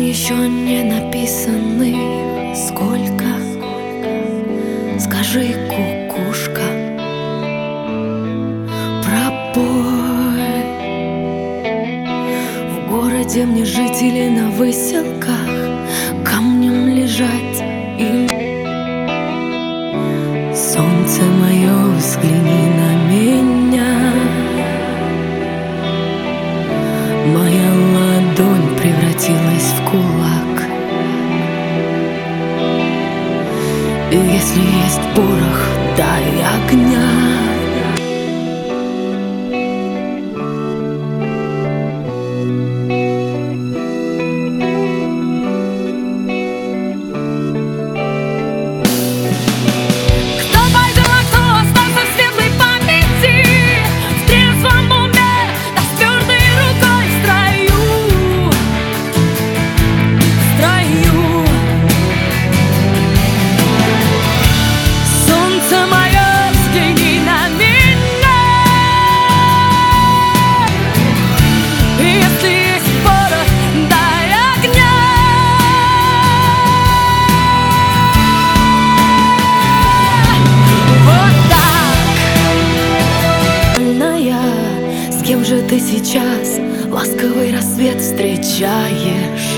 еще не написаны. Сколько? Скажи, кукушка, пропой. В городе мне жить или на выселках, камнем лежать или... Солнце мое, взгляни на меня. Моя ладонь превратилась в кулак. И если есть порох, дай огня. С кем же ты сейчас ласковый рассвет встречаешь?